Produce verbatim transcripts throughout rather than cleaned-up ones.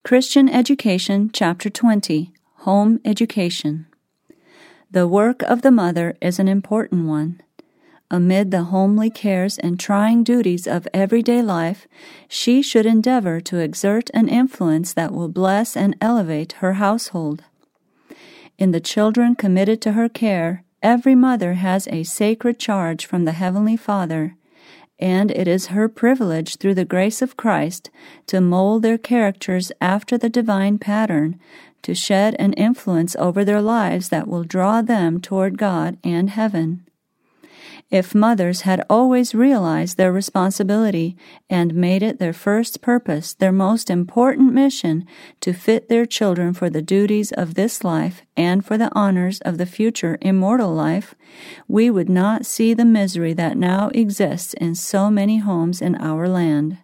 Christian Education, Chapter twenty, Home Education. The work of the mother is an important one. Amid the homely cares and trying duties of everyday life, she should endeavor to exert an influence that will bless and elevate her household. In the children committed to her care, every mother has a sacred charge from the Heavenly Father, and it is her privilege through the grace of Christ to mold their characters after the divine pattern, to shed an influence over their lives that will draw them toward God and heaven. If mothers had always realized their responsibility and made it their first purpose, their most important mission, to fit their children for the duties of this life and for the honors of the future immortal life, we would not see the misery that now exists in so many homes in our land.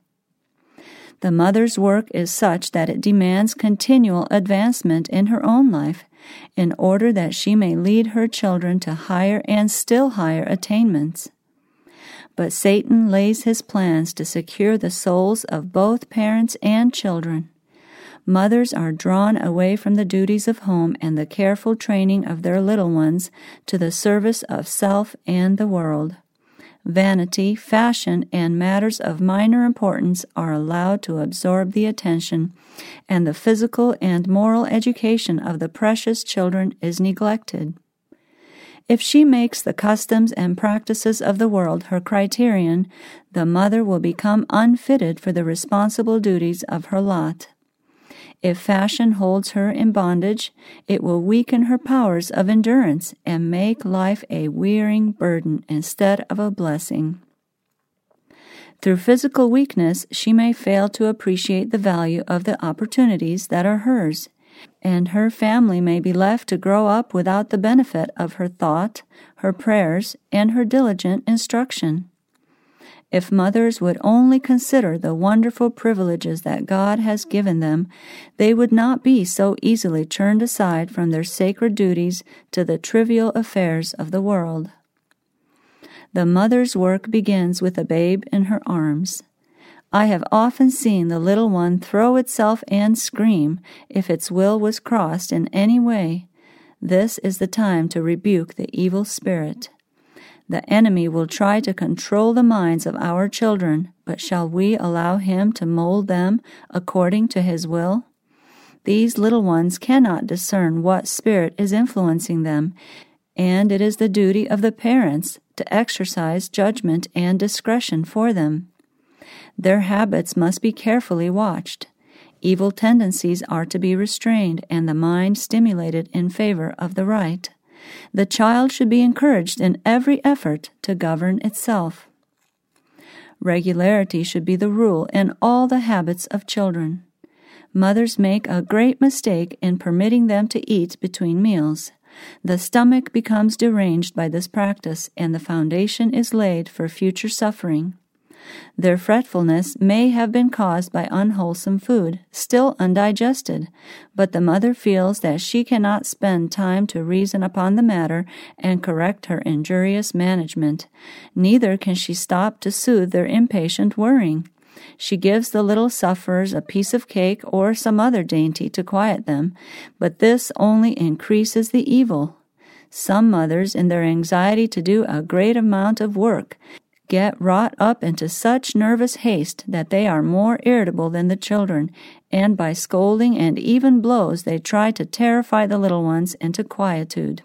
The mother's work is such that it demands continual advancement in her own life, in order that she may lead her children to higher and still higher attainments. But Satan lays his plans to secure the souls of both parents and children. Mothers are drawn away from the duties of home and the careful training of their little ones to the service of self and the world. Vanity, fashion, and matters of minor importance are allowed to absorb the attention, and the physical and moral education of the precious children is neglected. If she makes the customs and practices of the world her criterion, the mother will become unfitted for the responsible duties of her lot. If fashion holds her in bondage, it will weaken her powers of endurance and make life a wearing burden instead of a blessing. Through physical weakness, she may fail to appreciate the value of the opportunities that are hers, and her family may be left to grow up without the benefit of her thought, her prayers, and her diligent instruction. If mothers would only consider the wonderful privileges that God has given them, they would not be so easily turned aside from their sacred duties to the trivial affairs of the world. The mother's work begins with a babe in her arms. I have often seen the little one throw itself and scream if its will was crossed in any way. This is the time to rebuke the evil spirit. The enemy will try to control the minds of our children, but shall we allow him to mold them according to his will? These little ones cannot discern what spirit is influencing them, and it is the duty of the parents to exercise judgment and discretion for them. Their habits must be carefully watched. Evil tendencies are to be restrained and the mind stimulated in favor of the right. The child should be encouraged in every effort to govern itself. Regularity should be the rule in all the habits of children. Mothers make a great mistake in permitting them to eat between meals. The stomach becomes deranged by this practice, and the foundation is laid for future suffering. Their fretfulness may have been caused by unwholesome food, still undigested, but the mother feels that she cannot spend time to reason upon the matter and correct her injurious management. Neither can she stop to soothe their impatient worrying. She gives the little sufferers a piece of cake or some other dainty to quiet them, but this only increases the evil. Some mothers, in their anxiety to do a great amount of work, get wrought up into such nervous haste that they are more irritable than the children, and by scolding and even blows they try to terrify the little ones into quietude.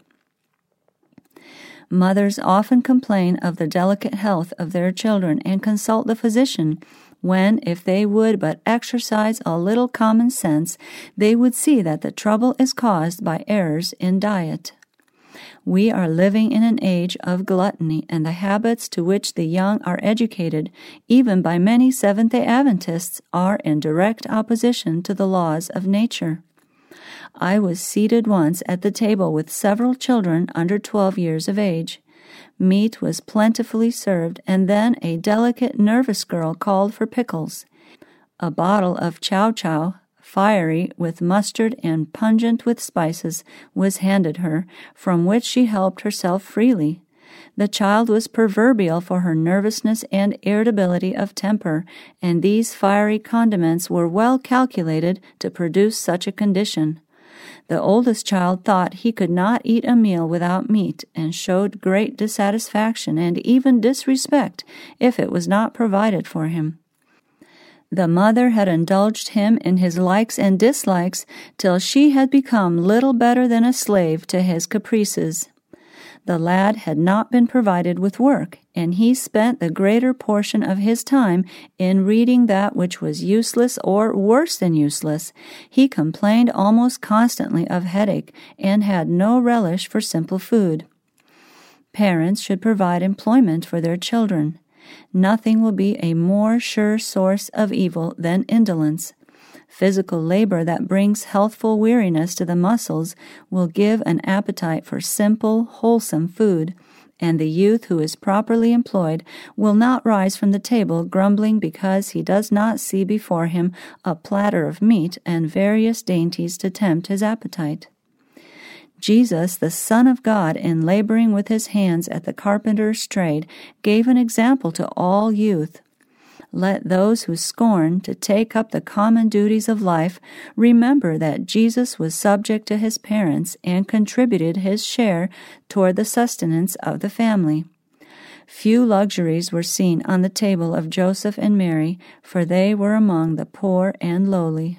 Mothers often complain of the delicate health of their children and consult the physician, when, if they would but exercise a little common sense, they would see that the trouble is caused by errors in diet. We are living in an age of gluttony, and the habits to which the young are educated, even by many Seventh-day Adventists, are in direct opposition to the laws of nature. I was seated once at the table with several children under twelve years of age. Meat was plentifully served, and then a delicate, nervous girl called for pickles. A bottle of chow-chow, fiery with mustard and pungent with spices, was handed her, from which she helped herself freely. The child was proverbial for her nervousness and irritability of temper, and these fiery condiments were well calculated to produce such a condition. The oldest child thought he could not eat a meal without meat, and showed great dissatisfaction and even disrespect if it was not provided for him. The mother had indulged him in his likes and dislikes till she had become little better than a slave to his caprices. The lad had not been provided with work, and he spent the greater portion of his time in reading that which was useless or worse than useless. He complained almost constantly of headache, and had no relish for simple food. Parents should provide employment for their children. Nothing will be a more sure source of evil than indolence. Physical labor that brings healthful weariness to the muscles will give an appetite for simple, wholesome food, and the youth who is properly employed will not rise from the table grumbling because he does not see before him a platter of meat and various dainties to tempt his appetite. Jesus, the Son of God, in laboring with his hands at the carpenter's trade, gave an example to all youth. Let those who scorn to take up the common duties of life remember that Jesus was subject to his parents and contributed his share toward the sustenance of the family. Few luxuries were seen on the table of Joseph and Mary, for they were among the poor and lowly.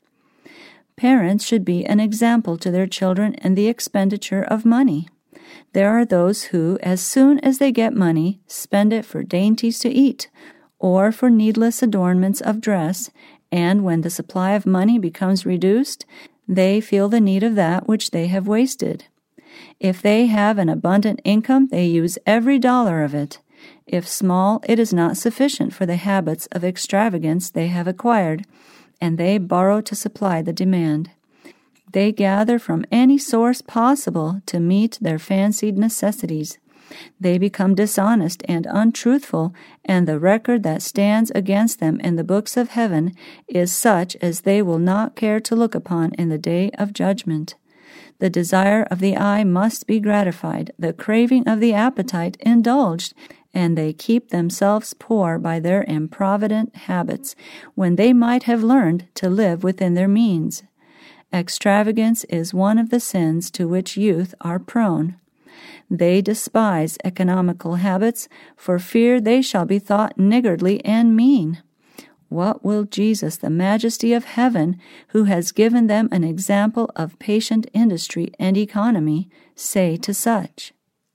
Parents should be an example to their children in the expenditure of money. There are those who, as soon as they get money, spend it for dainties to eat, or for needless adornments of dress, and when the supply of money becomes reduced, they feel the need of that which they have wasted. If they have an abundant income, they use every dollar of it. If small, it is not sufficient for the habits of extravagance they have acquired, and they borrow to supply the demand. They gather from any source possible to meet their fancied necessities. They become dishonest and untruthful, and the record that stands against them in the books of heaven is such as they will not care to look upon in the day of judgment. The desire of the eye must be gratified, the craving of the appetite indulged, and they keep themselves poor by their improvident habits, when they might have learned to live within their means. Extravagance is one of the sins to which youth are prone. They despise economical habits, for fear they shall be thought niggardly and mean. What will Jesus, the majesty of heaven, who has given them an example of patient industry and economy, say to such?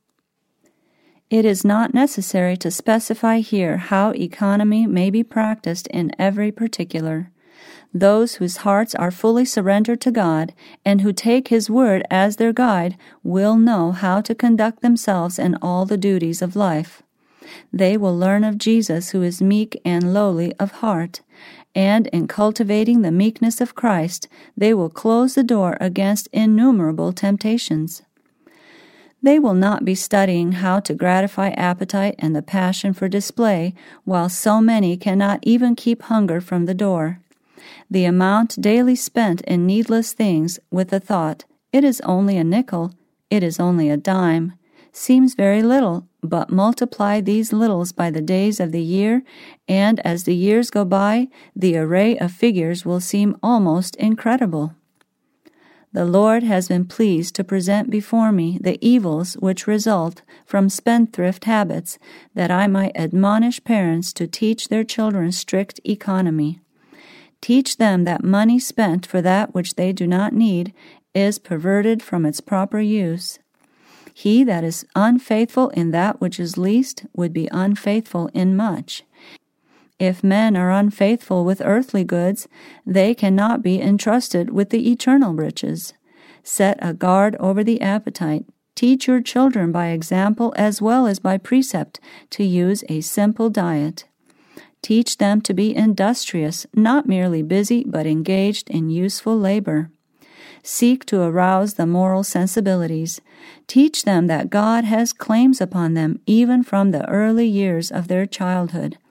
It is not necessary to specify here how economy may be practiced in every particular. Those whose hearts are fully surrendered to God, and who take His word as their guide, will know how to conduct themselves in all the duties of life. They will learn of Jesus, who is meek and lowly of heart, and in cultivating the meekness of Christ, they will close the door against innumerable temptations. They will not be studying how to gratify appetite and the passion for display, while so many cannot even keep hunger from the door. The amount daily spent in needless things, with the thought, "It is only a nickel, it is only a dime," seems very little, but multiply these littles by the days of the year, and as the years go by, the array of figures will seem almost incredible. The Lord has been pleased to present before me the evils which result from spendthrift habits, that I might admonish parents to teach their children strict economy. Teach them that money spent for that which they do not need is perverted from its proper use. He that is unfaithful in that which is least would be unfaithful in much. If men are unfaithful with earthly goods, they cannot be entrusted with the eternal riches. Set a guard over the appetite. Teach your children by example as well as by precept to use a simple diet. Teach them to be industrious, not merely busy, but engaged in useful labor. Seek to arouse the moral sensibilities. Teach them that God has claims upon them even from the early years of their childhood.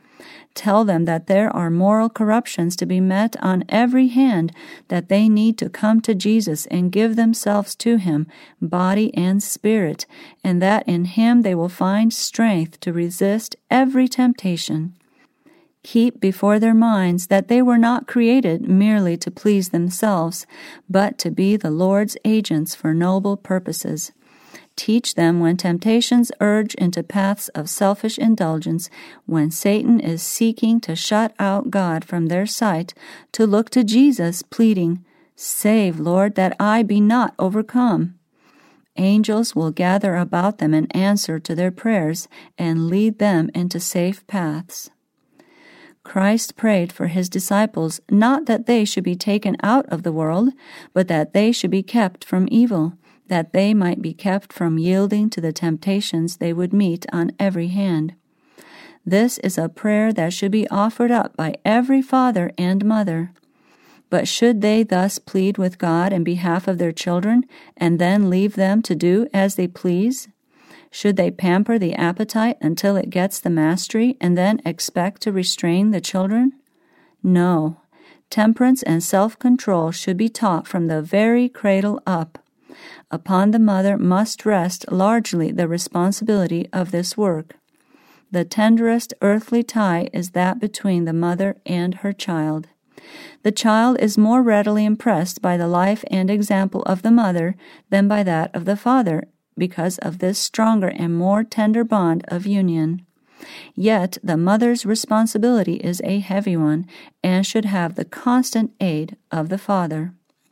Tell them that there are moral corruptions to be met on every hand, that they need to come to Jesus and give themselves to Him, body and spirit, and that in Him they will find strength to resist every temptation. Keep before their minds that they were not created merely to please themselves, but to be the Lord's agents for noble purposes. Teach them when temptations urge into paths of selfish indulgence, when Satan is seeking to shut out God from their sight, to look to Jesus, pleading, "Save, Lord, that I be not overcome." Angels will gather about them in answer to their prayers and lead them into safe paths. Christ prayed for His disciples not that they should be taken out of the world, but that they should be kept from evil, that they might be kept from yielding to the temptations they would meet on every hand. This is a prayer that should be offered up by every father and mother. But should they thus plead with God in behalf of their children, and then leave them to do as they please? Should they pamper the appetite until it gets the mastery, and then expect to restrain the children? No. Temperance and self-control should be taught from the very cradle up. Upon the mother must rest largely the responsibility of this work. The tenderest earthly tie is that between the mother and her child. The child is more readily impressed by the life and example of the mother than by that of the father, because of this stronger and more tender bond of union. Yet the mother's responsibility is a heavy one, and should have the constant aid of the father.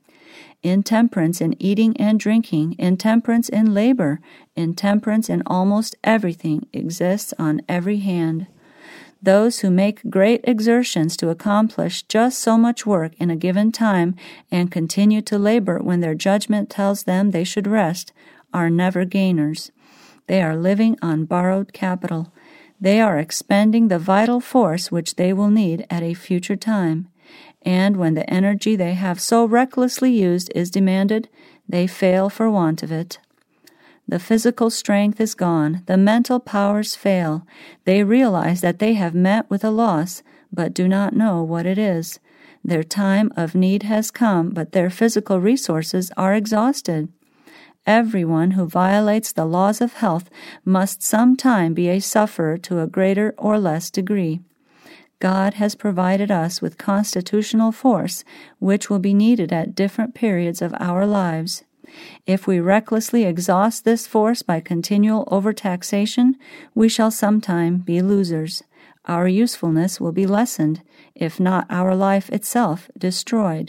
Intemperance in eating and drinking, intemperance in labor, intemperance in almost everything exists on every hand. Those who make great exertions to accomplish just so much work in a given time and continue to labor when their judgment tells them they should rest are never gainers. They are living on borrowed capital. They are expending the vital force which they will need at a future time. And when the energy they have so recklessly used is demanded, they fail for want of it. The physical strength is gone, the mental powers fail. They realize that they have met with a loss, but do not know what it is. Their time of need has come, but their physical resources are exhausted. Everyone who violates the laws of health must sometime be a sufferer to a greater or less degree. God has provided us with constitutional force, which will be needed at different periods of our lives. If we recklessly exhaust this force by continual overtaxation, we shall sometime be losers. Our usefulness will be lessened, if not our life itself destroyed.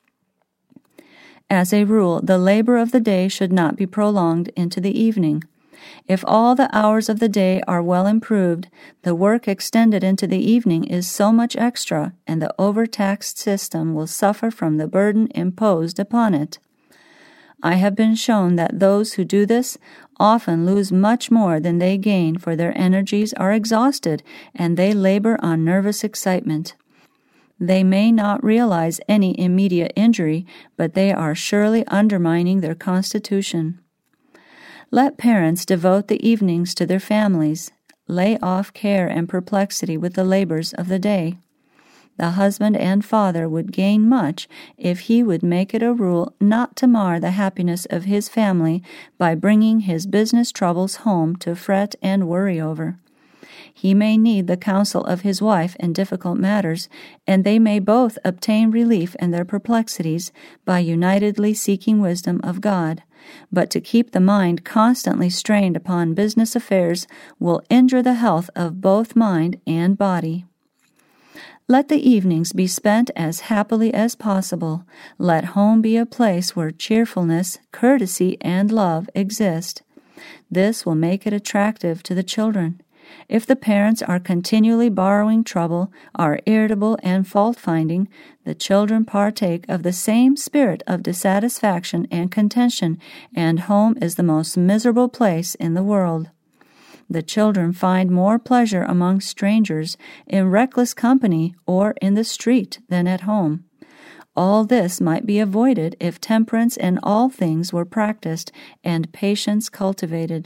As a rule, the labor of the day should not be prolonged into the evening. If all the hours of the day are well improved, the work extended into the evening is so much extra, and the overtaxed system will suffer from the burden imposed upon it. I have been shown that those who do this often lose much more than they gain, for their energies are exhausted, and they labor on nervous excitement. They may not realize any immediate injury, but they are surely undermining their constitution. Let parents devote the evenings to their families. Lay off care and perplexity with the labors of the day. The husband and father would gain much if he would make it a rule not to mar the happiness of his family by bringing his business troubles home to fret and worry over. He may need the counsel of his wife in difficult matters, and they may both obtain relief in their perplexities by unitedly seeking wisdom of God. But to keep the mind constantly strained upon business affairs will injure the health of both mind and body. Let the evenings be spent as happily as possible. Let home be a place where cheerfulness, courtesy, and love exist. This will make it attractive to the children. If the parents are continually borrowing trouble, are irritable and fault-finding, the children partake of the same spirit of dissatisfaction and contention, and home is the most miserable place in the world. The children find more pleasure among strangers, in reckless company, or in the street than at home. All this might be avoided if temperance in all things were practiced and patience cultivated.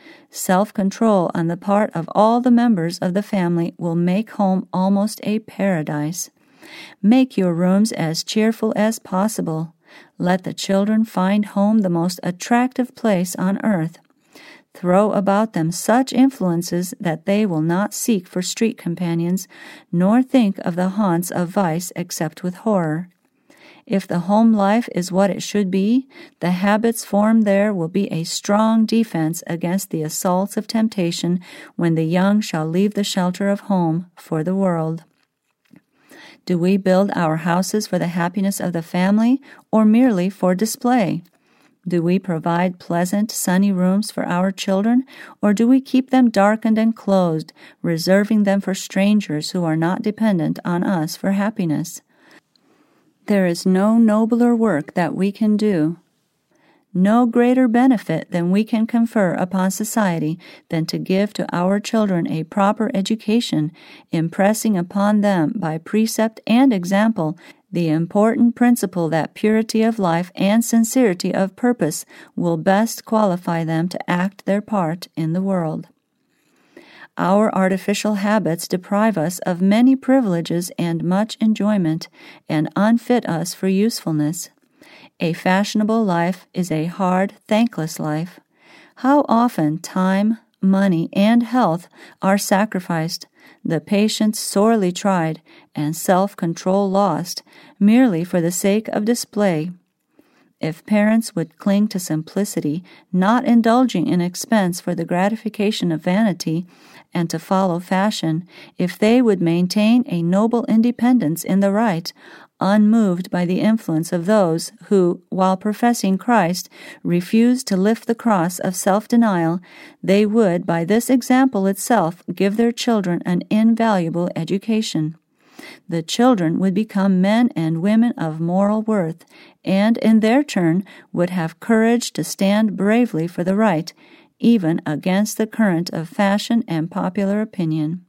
Self-control on the part of all the members of the family will make home almost a paradise. Make your rooms as cheerful as possible. Let the children find home the most attractive place on earth. Throw about them such influences that they will not seek for street companions, nor think of the haunts of vice except with horror. If the home life is what it should be, the habits formed there will be a strong defense against the assaults of temptation when the young shall leave the shelter of home for the world. Do we build our houses for the happiness of the family, or merely for display? Do we provide pleasant, sunny rooms for our children, or do we keep them darkened and closed, reserving them for strangers who are not dependent on us for happiness? There is no nobler work that we can do, no greater benefit than we can confer upon society than to give to our children a proper education, impressing upon them by precept and example the important principle that purity of life and sincerity of purpose will best qualify them to act their part in the world. Our artificial habits deprive us of many privileges and much enjoyment, and unfit us for usefulness. A fashionable life is a hard, thankless life. How often time, money, and health are sacrificed, the patience sorely tried, and self-control lost, merely for the sake of display. If parents would cling to simplicity, not indulging in expense for the gratification of vanity, and to follow fashion, if they would maintain a noble independence in the right, unmoved by the influence of those who, while professing Christ, refuse to lift the cross of self-denial, they would, by this example itself, give their children an invaluable education. The children would become men and women of moral worth, and in their turn would have courage to stand bravely for the right, even against the current of fashion and popular opinion.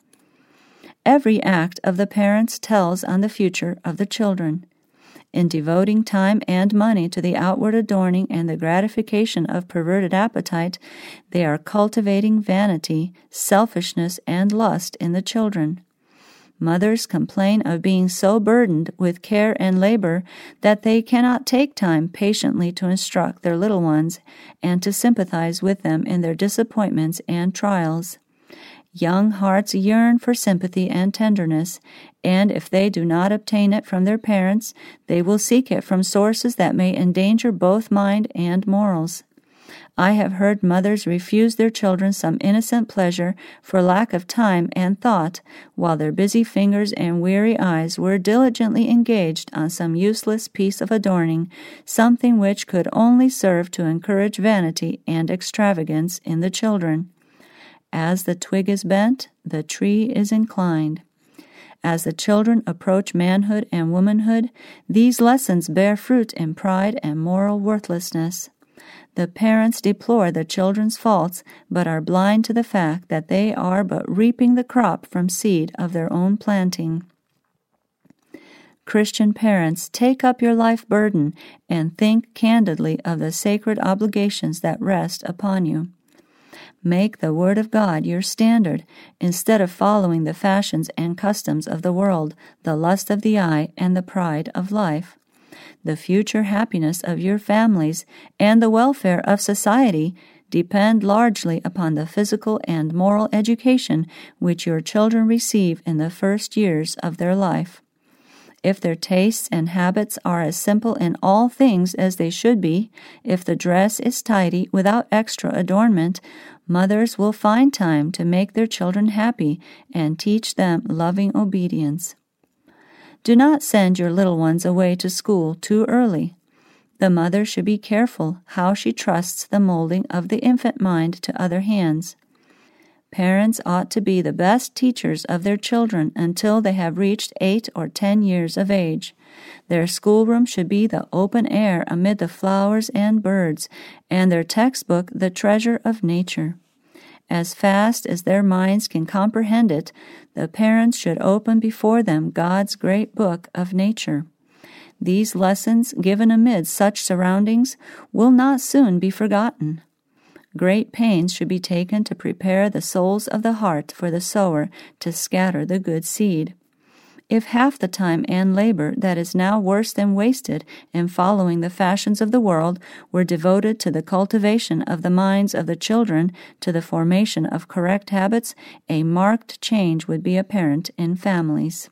Every act of the parents tells on the future of the children. In devoting time and money to the outward adorning and the gratification of perverted appetite, they are cultivating vanity, selfishness, and lust in the children. Mothers complain of being so burdened with care and labor that they cannot take time patiently to instruct their little ones and to sympathize with them in their disappointments and trials. Young hearts yearn for sympathy and tenderness, and if they do not obtain it from their parents, they will seek it from sources that may endanger both mind and morals. I have heard mothers refuse their children some innocent pleasure for lack of time and thought, while their busy fingers and weary eyes were diligently engaged on some useless piece of adorning, something which could only serve to encourage vanity and extravagance in the children. As the twig is bent, the tree is inclined. As the children approach manhood and womanhood, these lessons bear fruit in pride and moral worthlessness. The parents deplore the children's faults, but are blind to the fact that they are but reaping the crop from seed of their own planting. Christian parents, take up your life burden and think candidly of the sacred obligations that rest upon you. Make the Word of God your standard, instead of following the fashions and customs of the world, the lust of the eye, and the pride of life. The future happiness of your families and the welfare of society depend largely upon the physical and moral education which your children receive in the first years of their life. If their tastes and habits are as simple in all things as they should be, if the dress is tidy without extra adornment, mothers will find time to make their children happy and teach them loving obedience. Do not send your little ones away to school too early. The mother should be careful how she trusts the molding of the infant mind to other hands. Parents ought to be the best teachers of their children until they have reached eight or ten years of age. Their schoolroom should be the open air amid the flowers and birds, and their textbook the treasure of nature. As fast as their minds can comprehend it, the parents should open before them God's great book of nature. These lessons, given amid such surroundings, will not soon be forgotten. Great pains should be taken to prepare the souls of the heart for the sower to scatter the good seed. If half the time and labor that is now worse than wasted in following the fashions of the world were devoted to the cultivation of the minds of the children, to the formation of correct habits, a marked change would be apparent in families.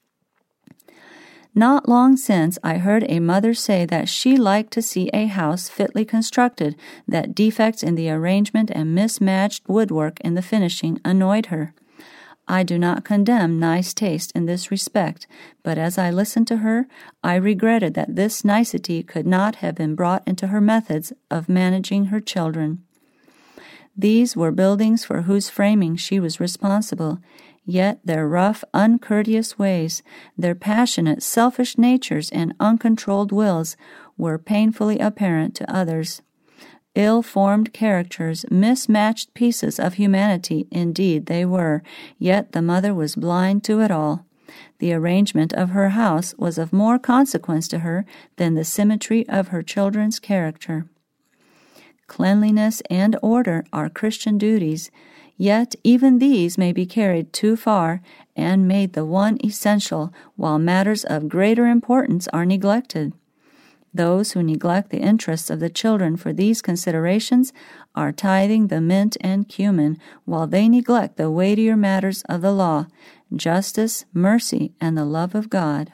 Not long since I heard a mother say that she liked to see a house fitly constructed, that defects in the arrangement and mismatched woodwork in the finishing annoyed her. I do not condemn nice taste in this respect, but as I listened to her, I regretted that this nicety could not have been brought into her methods of managing her children. These were buildings for whose framing she was responsible, yet their rough, uncourteous ways, their passionate, selfish natures and uncontrolled wills were painfully apparent to others. Ill-formed characters, mismatched pieces of humanity, indeed they were, yet the mother was blind to it all. The arrangement of her house was of more consequence to her than the symmetry of her children's character. Cleanliness and order are Christian duties, yet even these may be carried too far and made the one essential, while matters of greater importance are neglected. Those who neglect the interests of the children for these considerations are tithing the mint and cumin, while they neglect the weightier matters of the law, justice, mercy, and the love of God.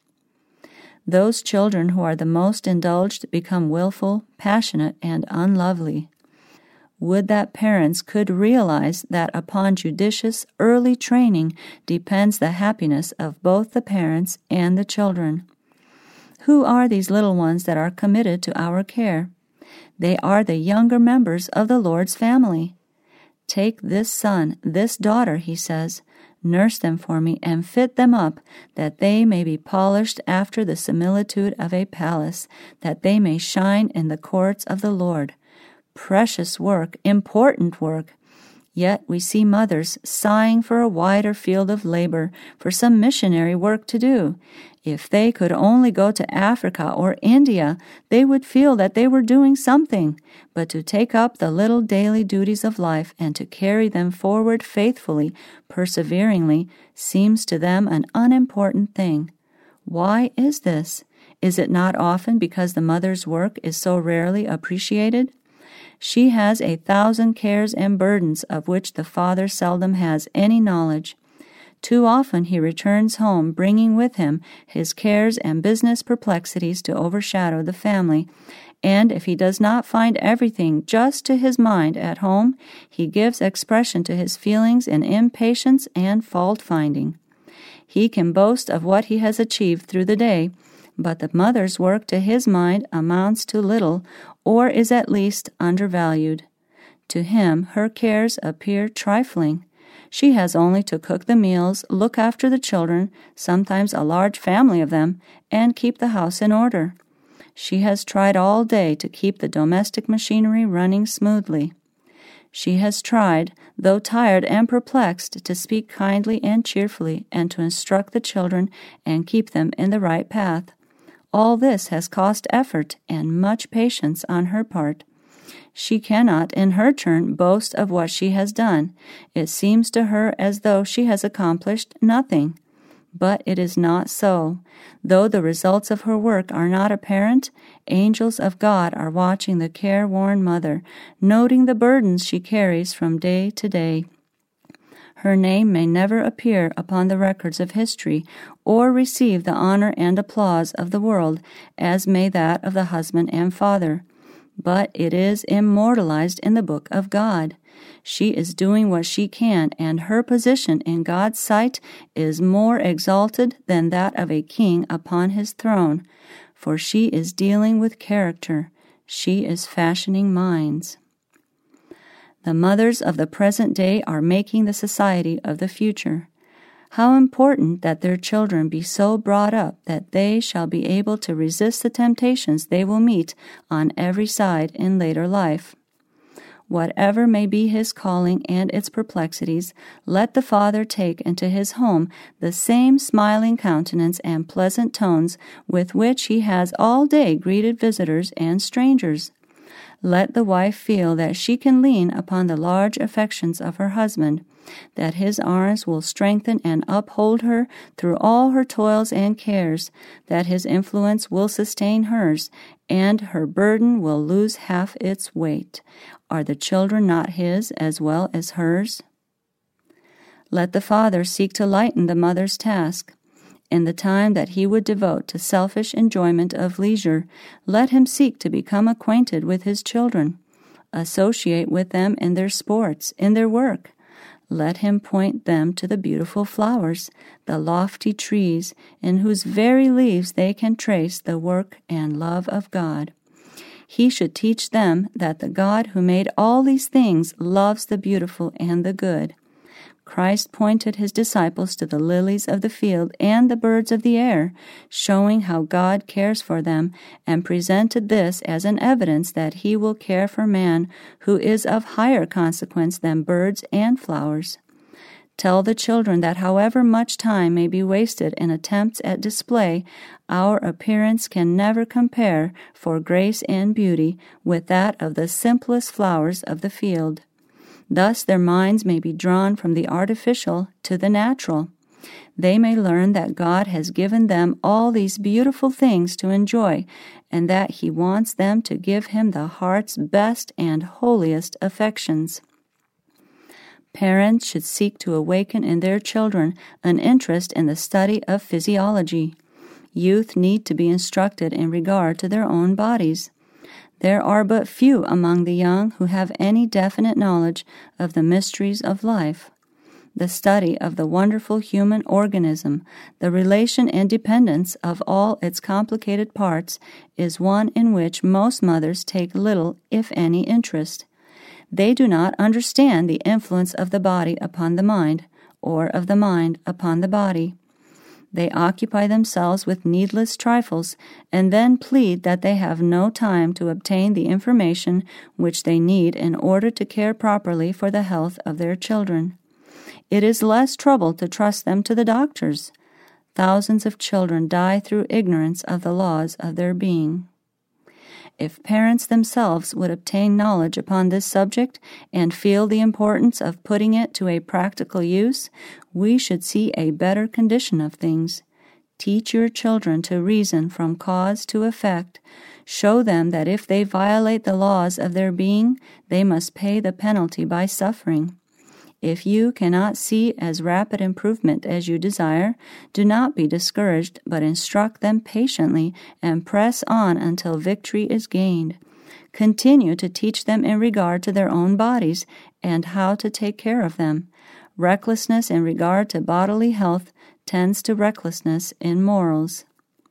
Those children who are the most indulged become willful, passionate, and unlovely. Would that parents could realize that upon judicious, early training depends the happiness of both the parents and the children. Who are these little ones that are committed to our care? They are the younger members of the Lord's family. Take this son, this daughter, he says, nurse them for me and fit them up, that they may be polished after the similitude of a palace, that they may shine in the courts of the Lord. Precious work, important work. Yet we see mothers sighing for a wider field of labor, for some missionary work to do. If they could only go to Africa or India, they would feel that they were doing something. But to take up the little daily duties of life and to carry them forward faithfully, perseveringly, seems to them an unimportant thing. Why is this? Is it not often because the mother's work is so rarely appreciated? She has a thousand cares and burdens of which the father seldom has any knowledge. Too often he returns home bringing with him his cares and business perplexities to overshadow the family, and if he does not find everything just to his mind at home, he gives expression to his feelings in impatience and fault-finding. He can boast of what he has achieved through the day, but the mother's work to his mind amounts to little, or is at least undervalued. To him her cares appear trifling. She has only to cook the meals, look after the children, sometimes a large family of them, and keep the house in order. She has tried all day to keep the domestic machinery running smoothly. She has tried, though tired and perplexed, to speak kindly and cheerfully, and to instruct the children and keep them in the right path. All this has cost effort and much patience on her part. She cannot, in her turn, boast of what she has done. It seems to her as though she has accomplished nothing. But it is not so. Though the results of her work are not apparent, angels of God are watching the careworn mother, noting the burdens she carries from day to day. Her name may never appear upon the records of history, or receive the honor and applause of the world, as may that of the husband and father. But it is immortalized in the book of God. She is doing what she can, and her position in God's sight is more exalted than that of a king upon his throne, for she is dealing with character. She is fashioning minds. The mothers of the present day are making the society of the future. How important that their children be so brought up that they shall be able to resist the temptations they will meet on every side in later life. Whatever may be his calling and its perplexities, let the father take into his home the same smiling countenance and pleasant tones with which he has all day greeted visitors and strangers. Let the wife feel that she can lean upon the large affections of her husband, that his arms will strengthen and uphold her through all her toils and cares, that his influence will sustain hers, and her burden will lose half its weight. Are the children not his as well as hers? Let the father seek to lighten the mother's task. In the time that he would devote to selfish enjoyment of leisure, let him seek to become acquainted with his children, associate with them in their sports, in their work. Let him point them to the beautiful flowers, the lofty trees, in whose very leaves they can trace the work and love of God. He should teach them that the God who made all these things loves the beautiful and the good. Christ pointed his disciples to the lilies of the field and the birds of the air, showing how God cares for them, and presented this as an evidence that he will care for man who is of higher consequence than birds and flowers. Tell the children that however much time may be wasted in attempts at display, our appearance can never compare for grace and beauty with that of the simplest flowers of the field. Thus their minds may be drawn from the artificial to the natural. They may learn that God has given them all these beautiful things to enjoy, and that he wants them to give him the heart's best and holiest affections. Parents should seek to awaken in their children an interest in the study of physiology. Youth need to be instructed in regard to their own bodies. There are but few among the young who have any definite knowledge of the mysteries of life. The study of the wonderful human organism, the relation and dependence of all its complicated parts, is one in which most mothers take little, if any, interest. They do not understand the influence of the body upon the mind, or of the mind upon the body. They occupy themselves with needless trifles, and then plead that they have no time to obtain the information which they need in order to care properly for the health of their children. It is less trouble to trust them to the doctors. Thousands of children die through ignorance of the laws of their being. If parents themselves would obtain knowledge upon this subject and feel the importance of putting it to a practical use, we should see a better condition of things. Teach your children to reason from cause to effect. Show them that if they violate the laws of their being, they must pay the penalty by suffering. If you cannot see as rapid improvement as you desire, do not be discouraged, but instruct them patiently and press on until victory is gained. Continue to teach them in regard to their own bodies and how to take care of them. Recklessness in regard to bodily health tends to recklessness in morals.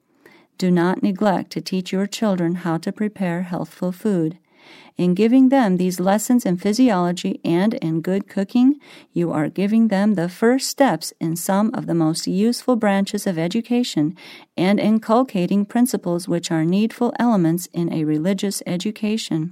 Do not neglect to teach your children how to prepare healthful food. In giving them these lessons in physiology and in good cooking, you are giving them the first steps in some of the most useful branches of education and inculcating principles which are needful elements in a religious education.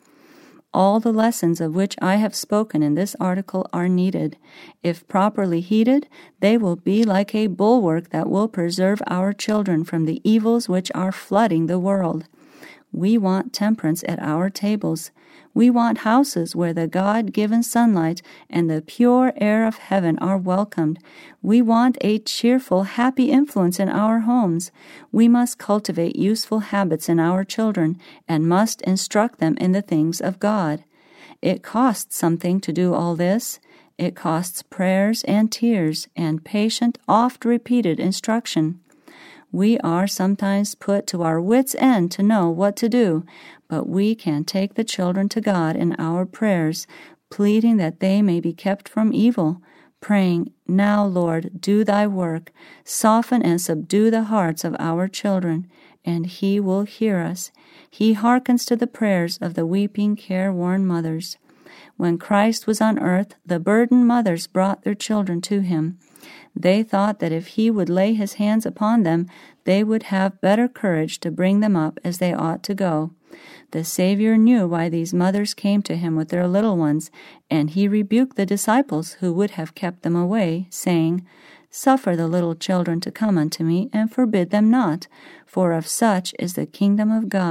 All the lessons of which I have spoken in this article are needed. If properly heeded, they will be like a bulwark that will preserve our children from the evils which are flooding the world. We want temperance at our tables. We want houses where the God-given sunlight and the pure air of heaven are welcomed. We want a cheerful, happy influence in our homes. We must cultivate useful habits in our children and must instruct them in the things of God. It costs something to do all this. It costs prayers and tears and patient, oft-repeated instruction. We are sometimes put to our wits' end to know what to do, but we can take the children to God in our prayers, pleading that they may be kept from evil, praying, "Now, Lord, do thy work, soften and subdue the hearts of our children," and he will hear us. He hearkens to the prayers of the weeping, careworn mothers. When Christ was on earth, the burdened mothers brought their children to him. They thought that if he would lay his hands upon them, they would have better courage to bring them up as they ought to go. The Savior knew why these mothers came to him with their little ones, and he rebuked the disciples who would have kept them away, saying, "Suffer the little children to come unto me, and forbid them not, for of such is the kingdom of God.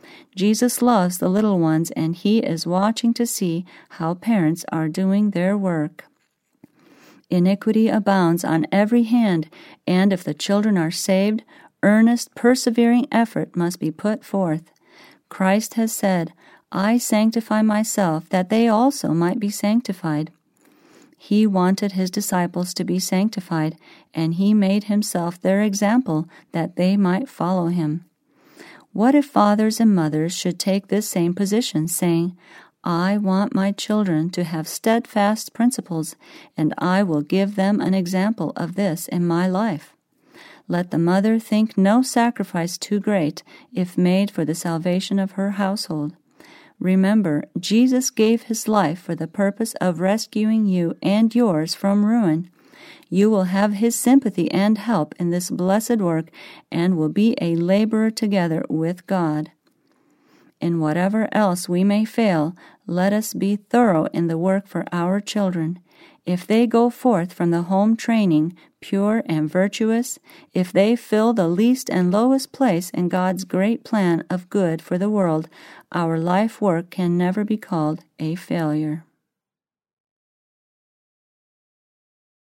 Jesus loves the little ones, and He is watching to see how parents are doing their work. Iniquity abounds on every hand, and if the children are saved, earnest, persevering effort must be put forth. Christ has said, "I sanctify myself, that they also might be sanctified." He wanted His disciples to be sanctified, and He made Himself their example that they might follow Him. What if fathers and mothers should take this same position, saying, "I want my children to have steadfast principles, and I will give them an example of this in my life"? Let the mother think no sacrifice too great if made for the salvation of her household. Remember, Jesus gave His life for the purpose of rescuing you and yours from ruin. You will have His sympathy and help in this blessed work, and will be a laborer together with God. In whatever else we may fail, let us be thorough in the work for our children. If they go forth from the home training pure and virtuous, if they fill the least and lowest place in God's great plan of good for the world, our life work can never be called a failure.